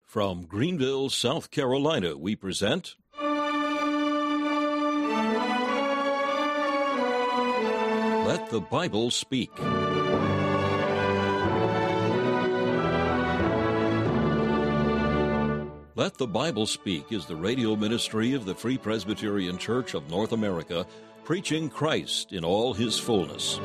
From Greenville, South Carolina, we present Let the Bible Speak. Let the Bible Speak is the radio ministry of the Free Presbyterian Church of North America, preaching Christ in all his fullness.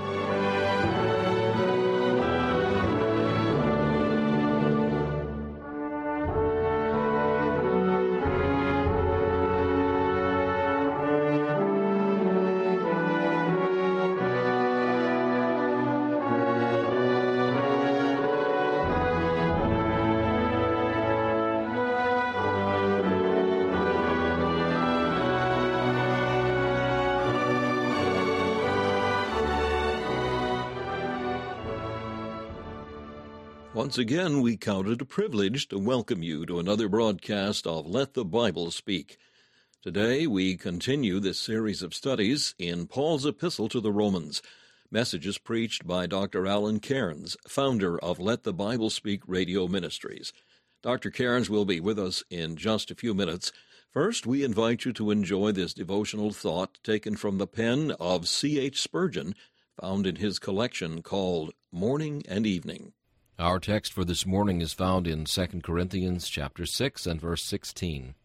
Once again, we count it a privilege to welcome you to another broadcast of Let the Bible Speak. Today, we continue this series of studies in Paul's Epistle to the Romans, messages preached by Dr. Alan Cairns, founder of Let the Bible Speak Radio Ministries. Dr. Cairns will be with us in just a few minutes. First, we invite you to enjoy this devotional thought taken from the pen of C.H. Spurgeon, found in his collection called Morning and Evening. Our text for this morning is found in 2 Corinthians chapter 6 and verse 16.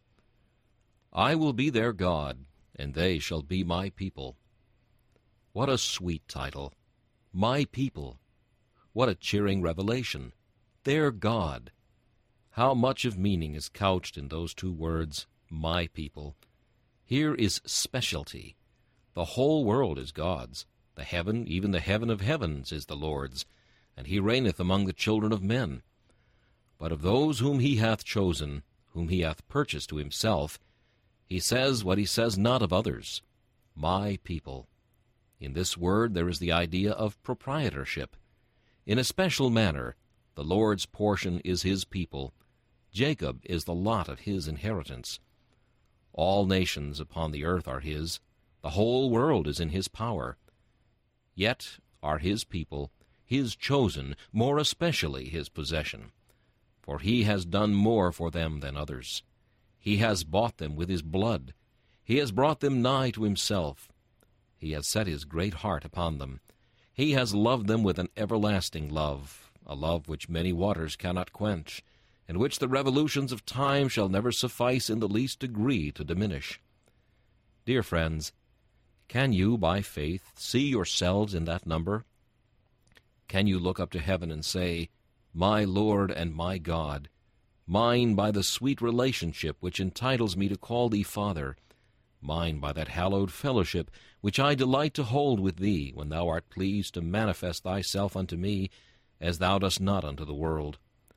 I will be their God, and they shall be my people. What a sweet title. My people. What a cheering revelation. Their God. How much of meaning is couched in those two words, my people. Here is specialty. The whole world is God's. The heaven, even the heaven of heavens, is the Lord's, and he reigneth among the children of men. But of those whom he hath chosen, whom he hath purchased to himself, he says what he says not of others, my people. In this word there is the idea of proprietorship. In a special manner, the Lord's portion is his people. Jacob is the lot of his inheritance. All nations upon the earth are his. The whole world is in his power. Yet are his people, his chosen, more especially his possession. For he has done more for them than others. He has bought them with his blood. He has brought them nigh to himself. He has set his great heart upon them. He has loved them with an everlasting love, a love which many waters cannot quench, and which the revolutions of time shall never suffice in the least degree to diminish. Dear friends, can you, by faith, see yourselves in that number? Can you look up to heaven and say, my Lord and my God, mine by the sweet relationship which entitles me to call thee Father, mine by that hallowed fellowship which I delight to hold with thee when thou art pleased to manifest thyself unto me as thou dost not unto the world?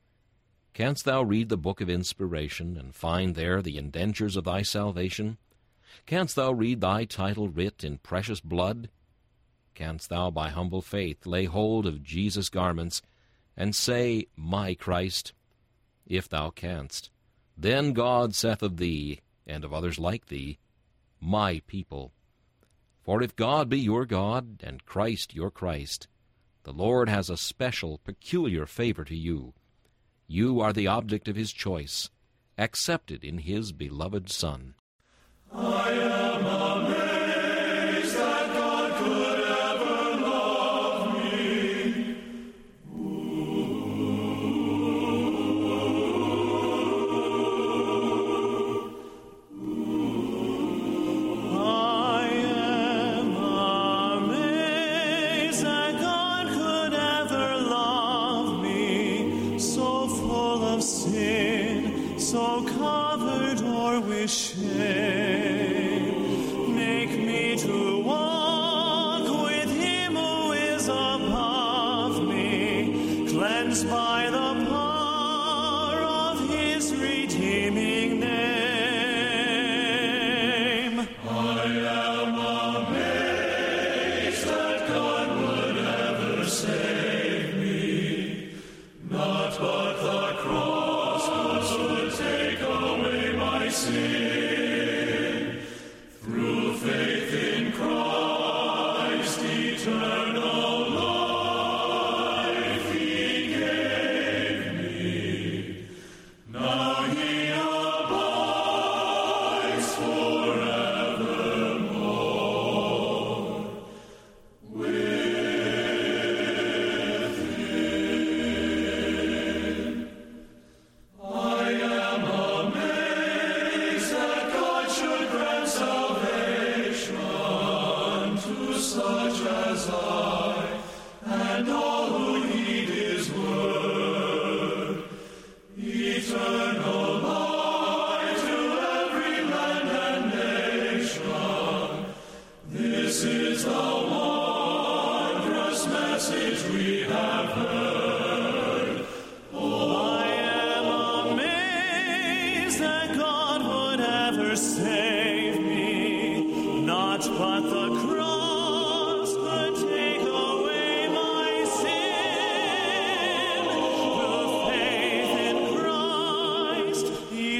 Canst thou read the book of inspiration and find there the indentures of thy salvation? Canst thou read thy title writ in precious blood? Canst thou by humble faith lay hold of Jesus' garments, and say, my Christ? If thou canst, then God saith of thee, and of others like thee, my people. For if God be your God, and Christ your Christ, the Lord has a special, peculiar favor to you. You are the object of his choice, accepted in his beloved Son. I am amazed that God could ever love me. I am amazed that God could ever love me, so full of sin, so covered o'er with shame. To walk with him who is above me, cleansed by the power of his redeeming name. I am amazed that God would ever save me, not but the cross would take away my sin. Through faith in Christ, eternal life he gave me. Now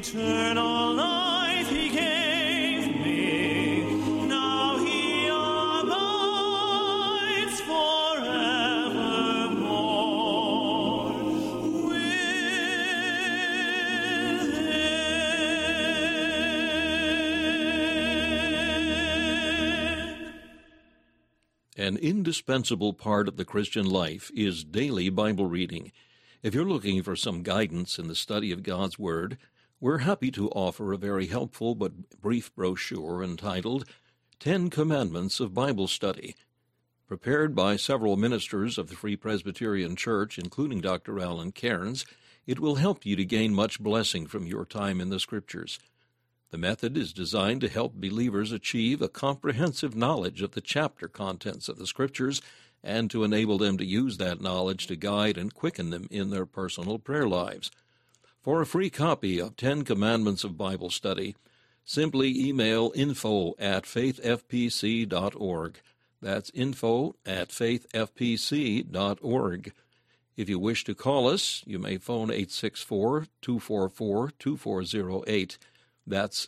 eternal life he gave me. Now he abides forevermore within. An indispensable part of the Christian life is daily Bible reading. If you're looking for some guidance in the study of God's Word, we're happy to offer a very helpful but brief brochure entitled 10 Commandments of Bible Study. Prepared by several ministers of the Free Presbyterian Church, including Dr. Alan Cairns, it will help you to gain much blessing from your time in the Scriptures. The method is designed to help believers achieve a comprehensive knowledge of the chapter contents of the Scriptures and to enable them to use that knowledge to guide and quicken them in their personal prayer lives. For a free copy of 10 Commandments of Bible Study, simply email info@faithfpc.org. That's info@faithfpc.org. If you wish to call us, you may phone 864-244-2408. That's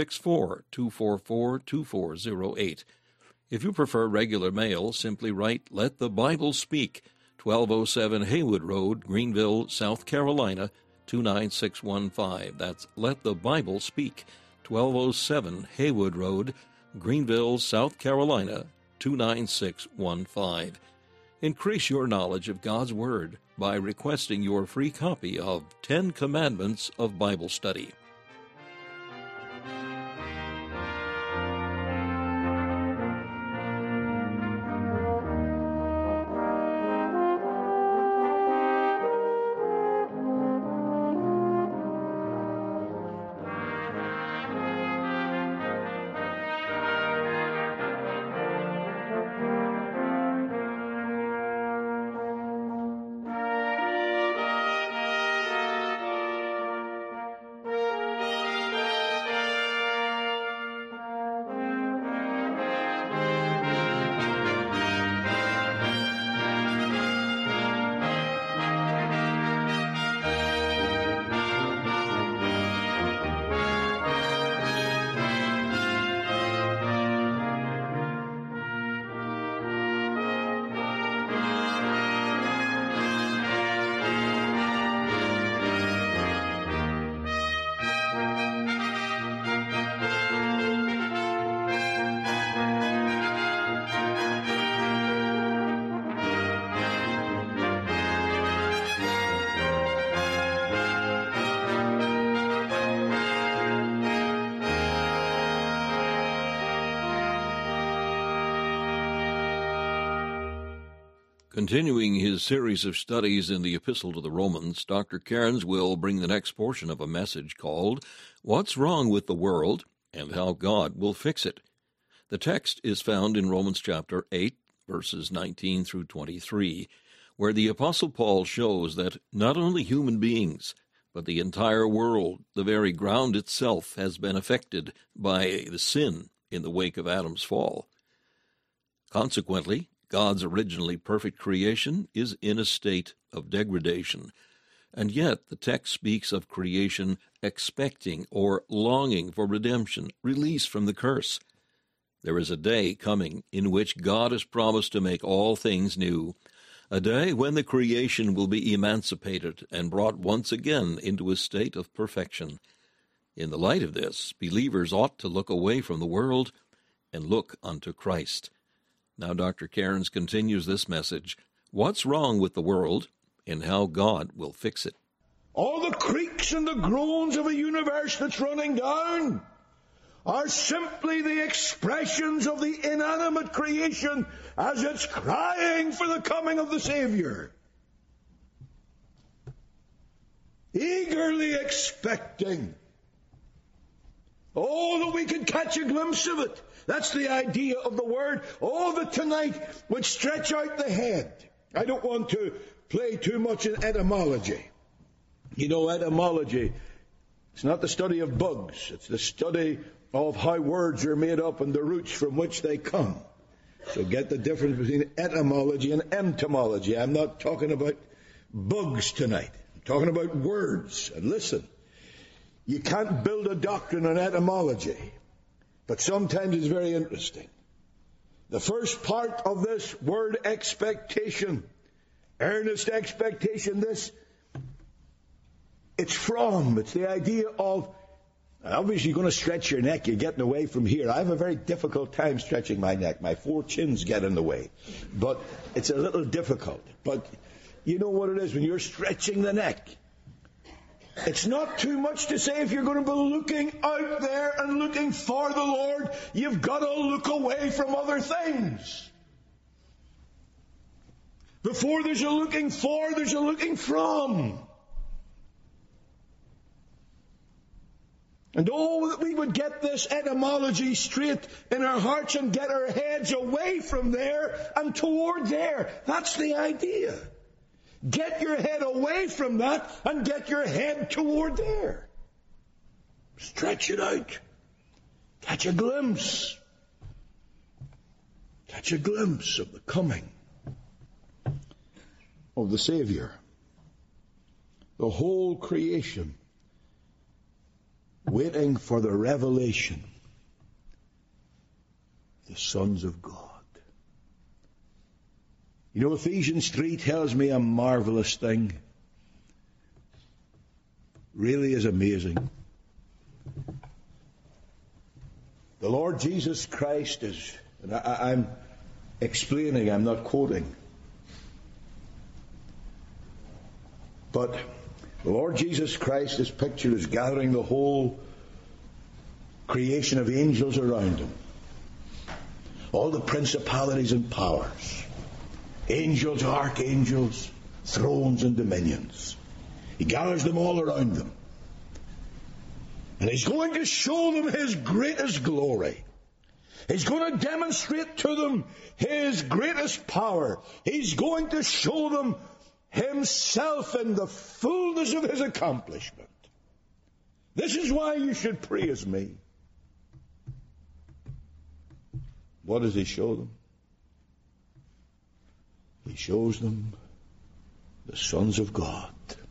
864-244-2408. If you prefer regular mail, simply write Let the Bible Speak, 1207 Haywood Road, Greenville, South Carolina, 29615. That's Let the Bible Speak, 1207 Haywood Road, Greenville, South Carolina, 29615. Increase your knowledge of God's Word by requesting your free copy of 10 Commandments of Bible Study. Continuing his series of studies in the Epistle to the Romans, Dr. Cairns will bring the next portion of a message called, What's Wrong with the World and How God Will Fix It. The text is found in Romans chapter 8, verses 19 through 23, where the Apostle Paul shows that not only human beings, but the entire world, the very ground itself, has been affected by the sin in the wake of Adam's fall. Consequently, God's originally perfect creation is in a state of degradation, and yet the text speaks of creation expecting or longing for redemption, release from the curse. There is a day coming in which God has promised to make all things new, a day when the creation will be emancipated and brought once again into a state of perfection. In the light of this, believers ought to look away from the world and look unto Christ. Now Dr. Cairns continues this message, What's Wrong with the World and How God Will Fix It. All the creaks and the groans of a universe that's running down are simply the expressions of the inanimate creation as it's crying for the coming of the Savior. Eagerly expecting. Oh, that we could catch a glimpse of it. That's the idea of the word. Oh, that tonight would stretch out the head. I don't want to play too much in etymology. You know, etymology, it's not the study of bugs. It's the study of how words are made up and the roots from which they come. So get the difference between etymology and entomology. I'm not talking about bugs tonight. I'm talking about words. And listen, You can't build a doctrine on etymology, but sometimes it's very interesting. The first part of this word expectation, earnest expectation, it's the idea of, obviously you're going to stretch your neck, you're getting away from here. I have a very difficult time stretching my neck. My 4 chins get in the way. But it's a little difficult. But you know what it is when you're stretching the neck. It's not too much to say if you're going to be looking out there and looking for the Lord, you've got to look away from other things. Before there's a looking for, there's a looking from. And that we would get this etymology straight in our hearts and get our heads away from there and toward there. That's the idea. Get your head away from that and get your head toward there. Stretch it out. Catch a glimpse. Catch a glimpse of the coming of the Savior. The whole creation waiting for the revelation of the sons of God. You know, Ephesians 3 tells me a marvelous thing. Really is amazing. The Lord Jesus Christ is, and I'm explaining, I'm not quoting. But the Lord Jesus Christ is pictured as gathering the whole creation of angels around him. All the principalities and powers. Angels, archangels, thrones and dominions. He gathers them all around them. And he's going to show them his greatest glory. He's going to demonstrate to them his greatest power. He's going to show them himself in the fullness of his accomplishment. This is why you should praise me. What does he show them? He shows them the sons of God.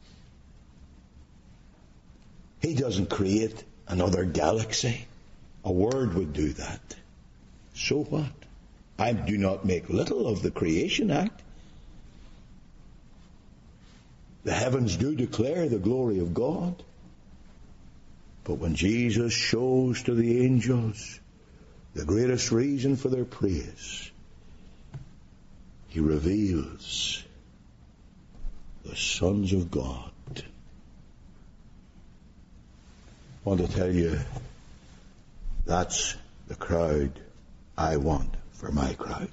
He doesn't create another galaxy. A word would do that. So what? I do not make little of the creation act. The heavens do declare the glory of God. But when Jesus shows to the angels the greatest reason for their praise, he reveals the sons of God. I want to tell you, that's the crowd I want for my crowd.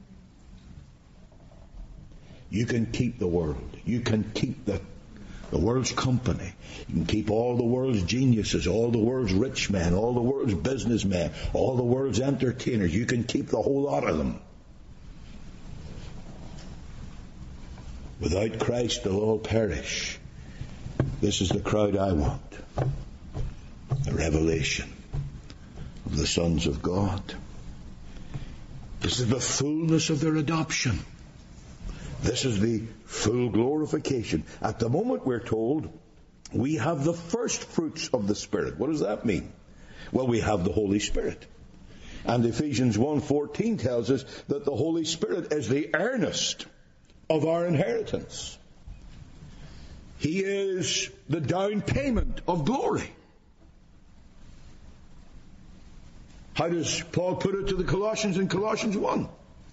You can keep the world. You can keep the world's company. You can keep all the world's geniuses, all the world's rich men, all the world's businessmen, all the world's entertainers. You can keep the whole lot of them. Without Christ, they'll all perish. This is the crowd I want. The revelation of the sons of God. This is the fullness of their adoption. This is the full glorification. At the moment, we're told, we have the first fruits of the Spirit. What does that mean? Well, we have the Holy Spirit. And Ephesians 1:14 tells us that the Holy Spirit is the earnest of our inheritance. He is the down payment of glory. How does Paul put it to the Colossians in Colossians 1?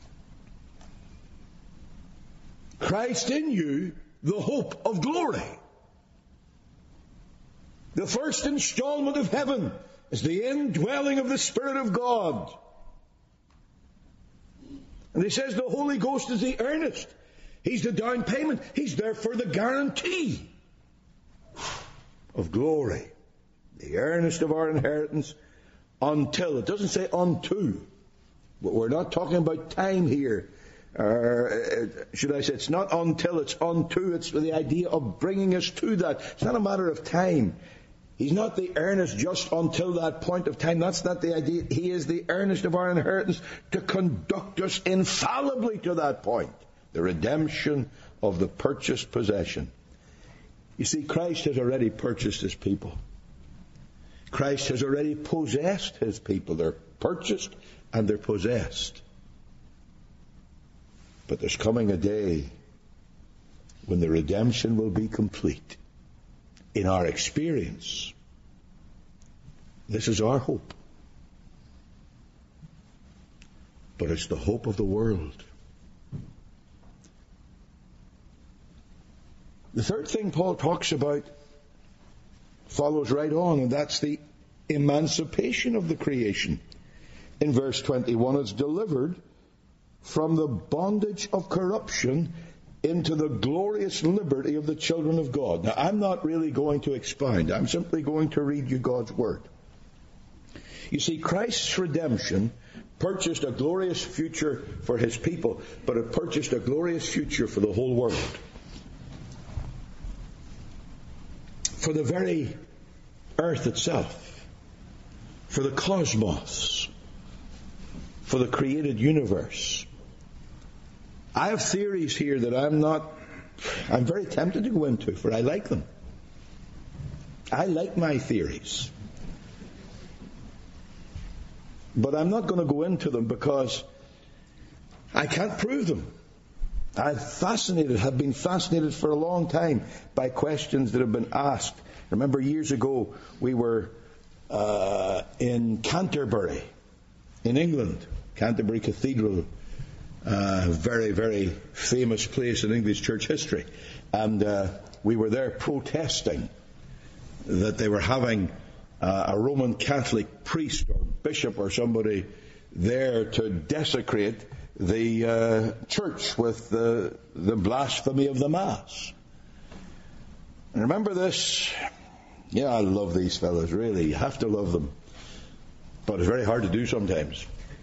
Christ in you, the hope of glory. The first installment of heaven is the indwelling of the Spirit of God. And he says the Holy Ghost is the earnest. He's the down payment. He's there for the guarantee of glory. The earnest of our inheritance until. It doesn't say unto. But we're not talking about time here. Should I say it's not until, it's unto. It's the idea of bringing us to that. It's not a matter of time. He's not the earnest just until that point of time. That's not the idea. He is the earnest of our inheritance to conduct us infallibly to that point. The redemption of the purchased possession. You see, Christ has already purchased his people. Christ has already possessed his people. They're purchased and they're possessed. But there's coming a day when the redemption will be complete. In our experience, this is our hope. But it's the hope of the world. The third thing Paul talks about follows right on, and that's the emancipation of the creation. In verse 21, it's delivered from the bondage of corruption into the glorious liberty of the children of God. Now, I'm not really going to expound. I'm simply going to read you God's Word. You see, Christ's redemption purchased a glorious future for his people, but it purchased a glorious future for the whole world. For the very earth itself, for the cosmos, for the created universe. I have theories here that I'm very tempted to go into, for I like them. I like my theories. But I'm not going to go into them because I can't prove them. have been fascinated for a long time by questions that have been asked. Remember years ago we were in Canterbury, in England, Canterbury Cathedral, very, very famous place in English church history. And we were there protesting that they were having a Roman Catholic priest or bishop or somebody there to desecrate the church with the blasphemy of the Mass. And remember this? Yeah, I love these fellows, really. You have to love them. But it's very hard to do sometimes.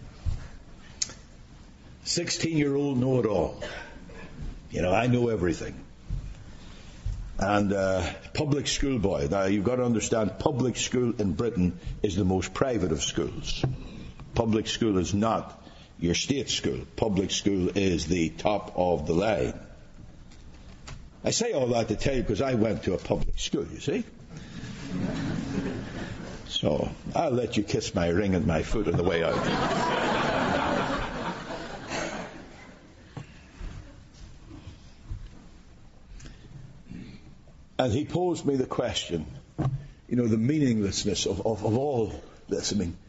16-year-old know-it-all. You know, I know everything. And public school boy. Now, you've got to understand, public school in Britain is the most private of schools. Public school is not your state school. Public school is the top of the line. I say all that to tell you because I went to a public school, you see. So, I'll let you kiss my ring and my foot on the way out. And he posed me the question, you know, the meaninglessness of all this. I mean,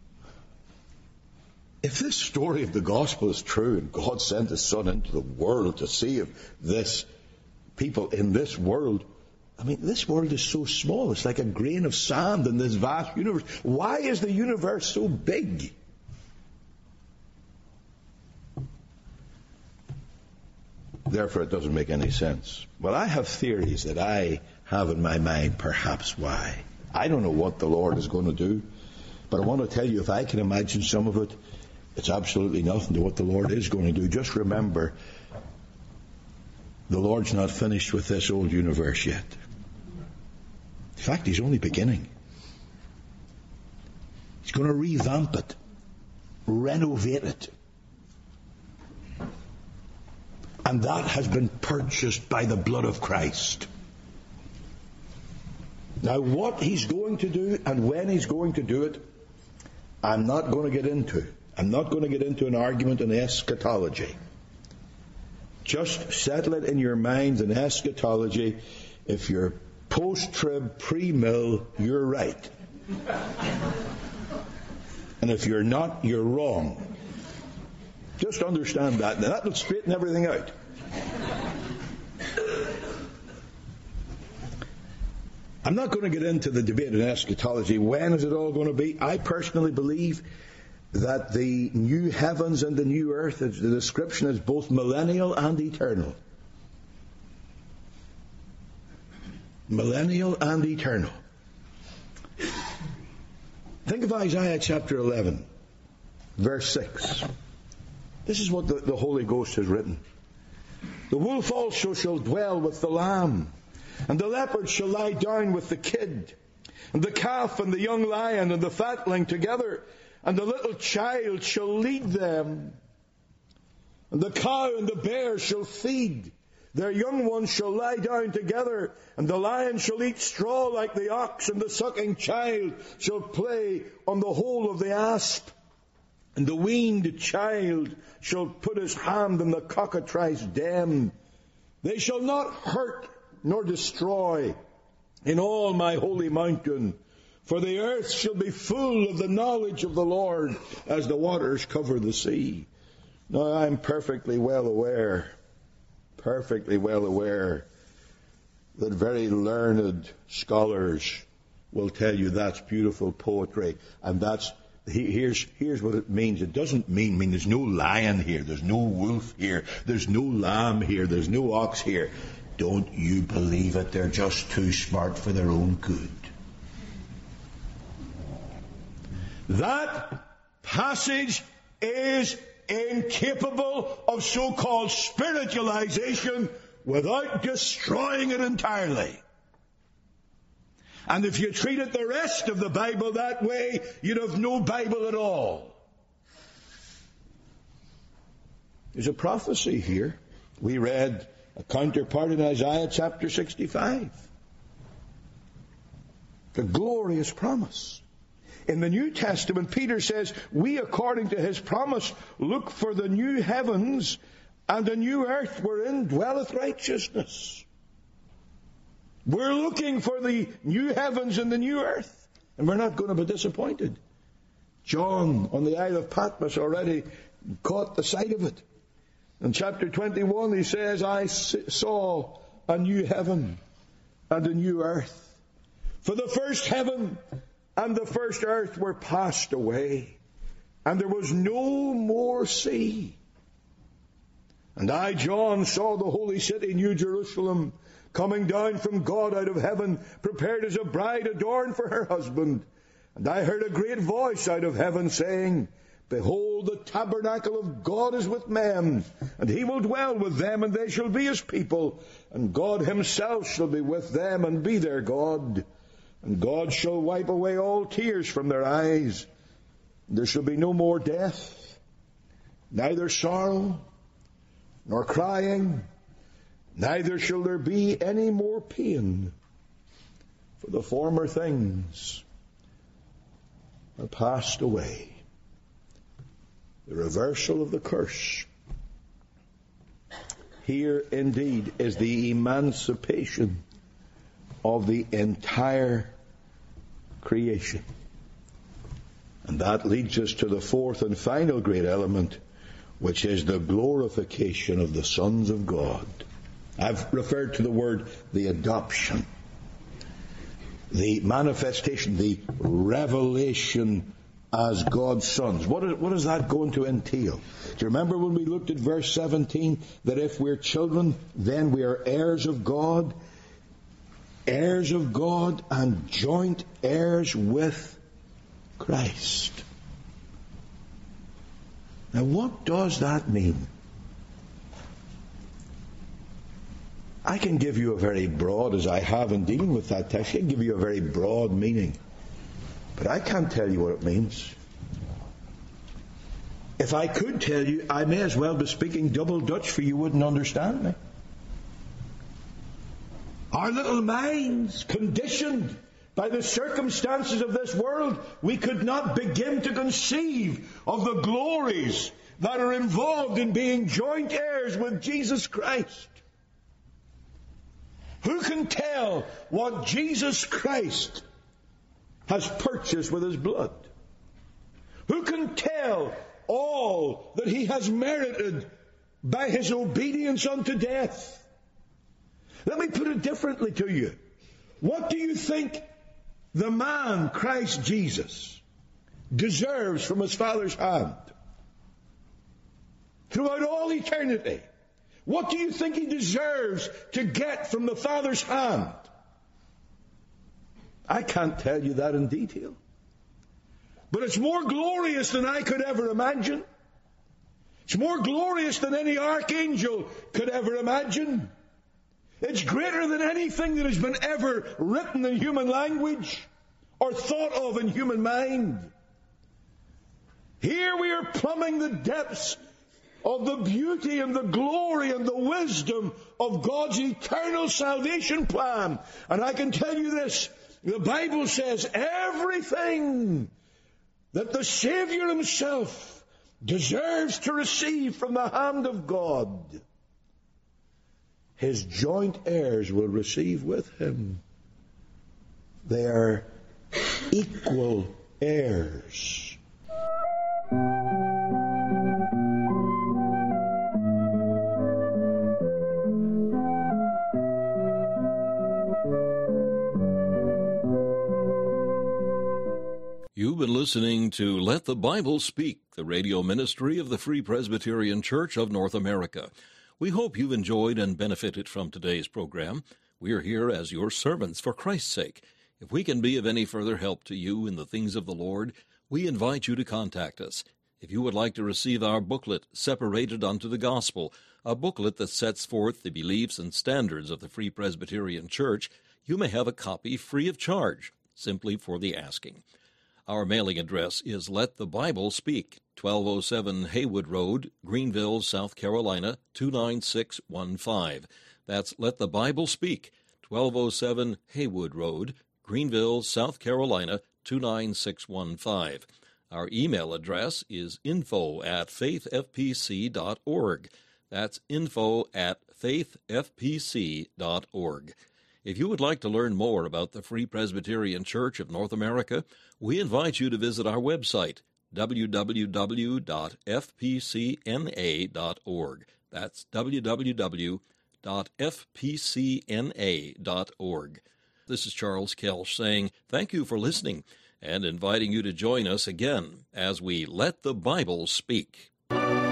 if this story of the gospel is true and God sent his Son into the world to save this people in this world, I mean, this world is so small. It's like a grain of sand in this vast universe. Why is the universe so big? Therefore, it doesn't make any sense. Well, I have theories that I have in my mind perhaps why. I don't know what the Lord is going to do, but I want to tell you, if I can imagine some of it, it's absolutely nothing to what the Lord is going to do. Just remember, the Lord's not finished with this old universe yet. In fact, he's only beginning. He's going to revamp it, renovate it. And that has been purchased by the blood of Christ. Now, what he's going to do and when he's going to do it, I'm not going to get into. I'm not going to get into an argument on eschatology. Just settle it in your minds in eschatology. If you're post-trib, pre-mill, you're right. And if you're not, you're wrong. Just understand that, and that will straighten everything out. I'm not going to get into the debate in eschatology. When is it all going to be? I personally believe that the new heavens and the new earth, the description is both millennial and eternal. Millennial and eternal. Think of Isaiah chapter 11, verse 6. This is what the Holy Ghost has written. The wolf also shall dwell with the lamb, and the leopard shall lie down with the kid, and the calf and the young lion and the fatling together, and the little child shall lead them. And the cow and the bear shall feed. Their young ones shall lie down together, and the lion shall eat straw like the ox, and the sucking child shall play on the hole of the asp. And the weaned child shall put his hand in the cockatrice den. They shall not hurt nor destroy in all my holy mountain, for the earth shall be full of the knowledge of the Lord as the waters cover the sea. Now I'm perfectly well aware that very learned scholars will tell you that's beautiful poetry, and here's what it means. It doesn't mean there's no lion here, there's no wolf here, there's no lamb here, there's no ox here. Don't you believe it? They're just too smart for their own good. That passage is incapable of so-called spiritualization without destroying it entirely. And if you treated the rest of the Bible that way, you'd have no Bible at all. There's a prophecy here. We read a counterpart in Isaiah chapter 65. The glorious promise. In the New Testament, Peter says, we, according to his promise, look for the new heavens and a new earth wherein dwelleth righteousness. We're looking for the new heavens and the new earth, and we're not going to be disappointed. John on the Isle of Patmos already caught the sight of it. In chapter 21 he says, I saw a new heaven and a new earth. For the first heaven and the first earth were passed away, and there was no more sea. And I, John, saw the holy city, New Jerusalem, coming down from God out of heaven, prepared as a bride adorned for her husband. And I heard a great voice out of heaven saying, Behold, the tabernacle of God is with men, and he will dwell with them, and they shall be his people, and God himself shall be with them and be their God. And God shall wipe away all tears from their eyes. There shall be no more death, neither sorrow, nor crying, neither shall there be any more pain, for the former things are passed away. The reversal of the curse. Here indeed is the emancipation of the entire creation. And that leads us to the fourth and final great element, which is the glorification of the sons of God. I've referred to the word the adoption, the manifestation, the revelation as God's sons. What is that going to entail? Do you remember when we looked at verse 17, that if we're children, then we are heirs of God and joint heirs with Christ. Now what does that mean? I can give you a very broad, as I have in dealing with that text, I can give you a very broad meaning. But I can't tell you what it means. If I could tell you, I may as well be speaking double Dutch, for you wouldn't understand me. Our little minds, conditioned by the circumstances of this world, we could not begin to conceive of the glories that are involved in being joint heirs with Jesus Christ. Who can tell what Jesus Christ has purchased with his blood? Who can tell all that he has merited by his obedience unto death? Let me put it differently to you. What do you think the man, Christ Jesus, deserves from his Father's hand? Throughout all eternity, what do you think he deserves to get from the Father's hand? I can't tell you that in detail. But it's more glorious than I could ever imagine. It's more glorious than any archangel could ever imagine. It's greater than anything that has been ever written in human language or thought of in human mind. Here we are plumbing the depths of the beauty and the glory and the wisdom of God's eternal salvation plan. And I can tell you this, the Bible says everything that the Savior himself deserves to receive from the hand of God, his joint heirs will receive with him. They are equal heirs. You've been listening to Let the Bible Speak, the radio ministry of the Free Presbyterian Church of North America. We hope you've enjoyed and benefited from today's program. We are here as your servants for Christ's sake. If we can be of any further help to you in the things of the Lord, we invite you to contact us. If you would like to receive our booklet, Separated unto the Gospel, a booklet that sets forth the beliefs and standards of the Free Presbyterian Church, you may have a copy free of charge, simply for the asking. Our mailing address is Let the Bible Speak, 1207 Haywood Road, Greenville, South Carolina, 29615. That's Let the Bible Speak, 1207 Haywood Road, Greenville, South Carolina, 29615. Our email address is info@faithfpc.org. That's info@faithfpc.org. If you would like to learn more about the Free Presbyterian Church of North America, we invite you to visit our website, www.fpcna.org. That's www.fpcna.org. This is Charles Kelsch saying thank you for listening and inviting you to join us again as we Let the Bible Speak.